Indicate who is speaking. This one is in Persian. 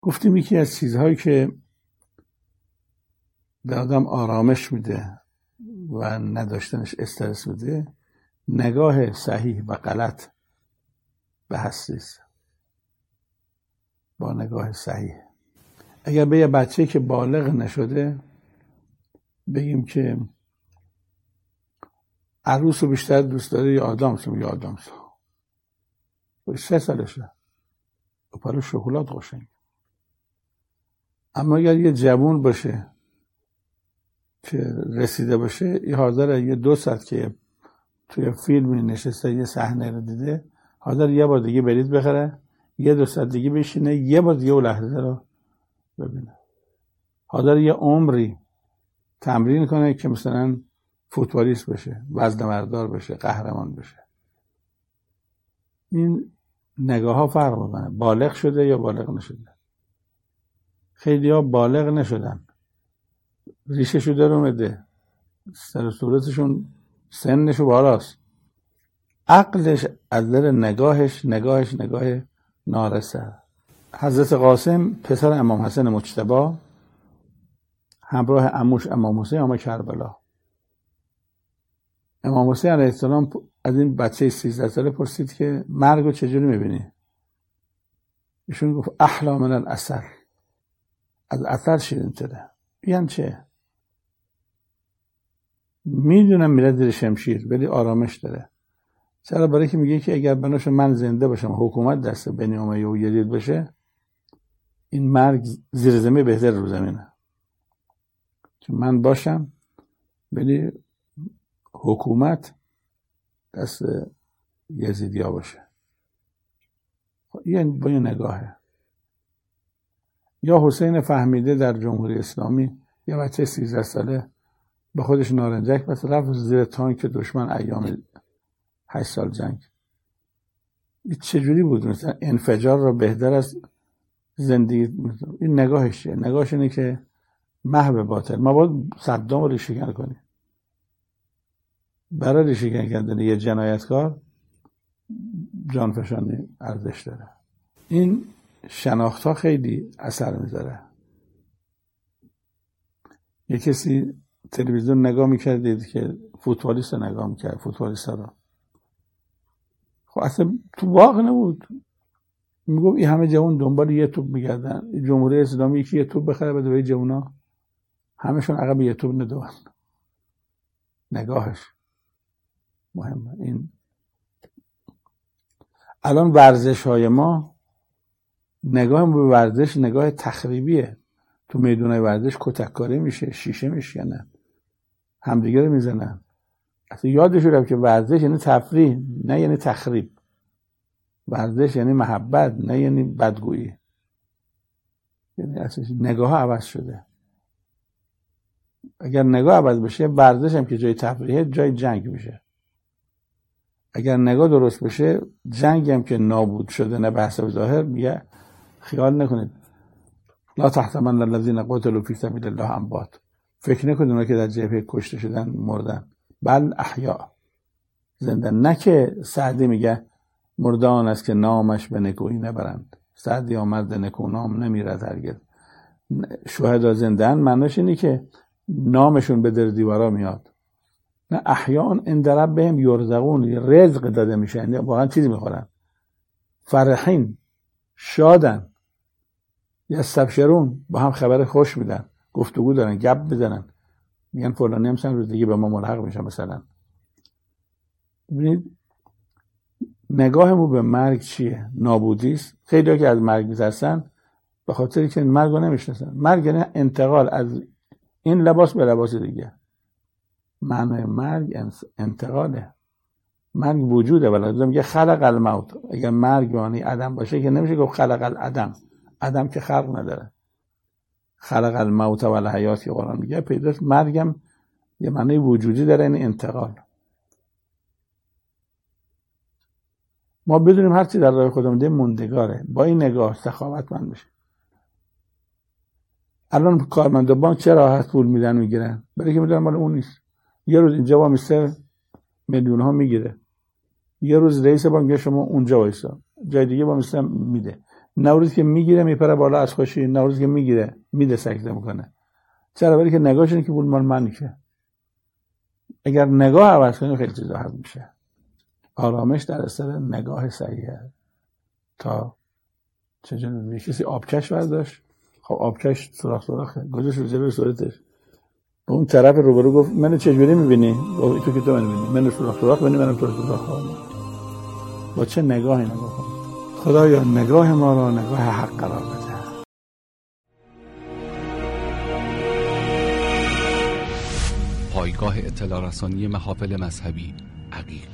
Speaker 1: گفتیم یکی از چیزهایی که به آدم آرامش میده و نداشتنش استرس میده نگاه صحیح و غلط به هستی است. با نگاه صحیح اگر به یه بچه که بالغ نشده بگیم که عروس رو بیشتر دوست داره یا آدامس، یا آدامس 3 سالشه و پاره شکلات قشنگ. اما اگر یه جوون باشه که رسیده باشه یه حاضره یه 2 ساعت که توی فیلمی نشسته یه صحنه رو دیده حاضر یه بار دیگه بلیط بخره، یه 2 ساعت دیگه بشینه یه بار دیگه اون لحظه رو ببینه. حاضر یه عمری تمرین کنه که مثلا فوتبالیست بشه، وزنه بردار بشه، قهرمان بشه. این نگاه ها فرق میکنه، بالغ شده یا بالغ نشده. خیلی ها بالغ نشدن، ریشه شده رو مده، سر صورتشون سنشو بالاست، عقلش از نظر نگاهش نگاه نارسه. حضرت قاسم پسر امام حسن مجتبی همراه عموش امام حسین آمد کربلا. امام حسین علیه السلام از این بچه 13 ساله پرسید که مرگ رو چجوری میبینی؟ ایشون گفت احلا من العسل، از عسل شیرین تره. یعنی چه؟ میدونم میره زیر شمشیر ولی آرامش داره. چرا؟ برای که میگه که اگر بناش من زنده باشم حکومت دست بنی امیه و یزید بشه این مرگ زیر زمین بهتر رو زمینه، چون من باشم ولی حکومت دست یزیدیا باشه. این با این نگاهه. یا حسین فهمیده در جمهوری اسلامی یا بچه 13 ساله به خودش نارنجک بس رفت زیر تانک دشمن ایام 8 سال جنگ. این چجوری بود؟ مثلا انفجار را بهتر از زندگی. این نگاهشه. نگاهش اینه که محو باطل ما باید صدام رو ریشه‌کن کنیم. برای ریشه‌کن کردن یه جنایتکار جانفشانی ارزش داره. این شناخت ها خیلی اثر میذاره. یه کسی تلویزیون نگاه میکردید که فوتبالیست رو نگاه میکرد، فوتبالیست رو، خب اصلا تو واقع نبود. میگم این همه جوان دنبال یه توپ میگردن، جمهوری اسلامی یکی یه توپ بخره بده به جوونا، همشون عقب یه توپ ندون. نگاهش مهمه. این الان ورزش های ما نگاه به ورزش نگاه تخریبیه. تو میدونای ورزش کتککاری میشه، شیشه میشکنن، همدیگه رو میزنن. اصلا یادشون رفت که ورزش یعنی تفریح نه یعنی تخریب. ورزش یعنی محبت نه یعنی بدگویی. یعنی اصلا نگاه عوض شده. اگر نگاه عوض بشه ورزش هم که جای تفریحه جای جنگ میشه. اگر نگاه درست بشه جنگ هم که نابود شده نه به حسب ظاهر میگه خیال نکنید لا تحسبن الذین قتلوا فی سبیل الله اموات. فکر نکنید اونا که در جبهه کشته شدن مردن، بل احیا زنده. نه که سعدی میگه مردان است که نامش به نکویی نبرند، سعدی آمرد نکونام نمیرد هرگز. شهدا زنده‌اند معناش اینه که نامشون به در دیوارا میاد. نه احیان عند ربهم یرزقون، رزق داده میشه، یعنی واقعا چیزی میخورن. فرحین، شادن، یستبشرون، با هم خبر خوش میدن، گفتگو دارن، گپ میزنن، میگن فلانی هم روز دیگه به ما ملحق میشن مثلا. ببینید نگاهمون به مرگ چیه؟ نابودی است. خیلی‌ها که از مرگ میترسن به خاطر که مرگ رو نمیشناسن. مرگ یعنی انتقال از این لباس به لباس دیگه. معنای مرگ انتقاله. مرگ وجوده. ولی میگه خلق الموت. اگر مرگ معنی عدم باشه که نمیشه گفت خلق العدم. عدم که خلق نداره. خلق الموت و الحیات که قرآن میگه پیداست. مرگم یه معنی وجودی داره، این انتقال. ما بدونیم هر چی در راه خودمون ده موندگاره. با این نگاه سخاوتمند بشه. الان کارمندا بانک چه راحت پول میدن میگیرن؟ برای که میدونن مال اون نیست. یه روز اینجا وامیسته میلیون ها میگیره، یه روز رئیس بانک میگه شما اونجا وایسا، جای دیگه وامیسته میده. نوروز که میگیره میپره بالا از خوشی، نوروز که میگیره میده سکته میکنه. چرا؟ برای که نگاهش اینه که پول مال من میشه. اگر نگاه عوض کنیم خیلی چیزا حل میشه. آرامش در اثر نگاه صحیحه. تا چجوری کسی آبکش برداشت، خب آبکش سوراخه گذاشت رو جلوی صورتش، به اون طرف روبرو گفت منو چجوری میبینی؟ تو که تو منو میبینی، منو سوراخ ببینی، منم تو رو سوراخ. با چه نگاهی نگاه کنم؟ خدایا نگاه ما را نگاه حق قرار بده.
Speaker 2: پایگاه اطلاع رسانی محافل مذهبی عقیق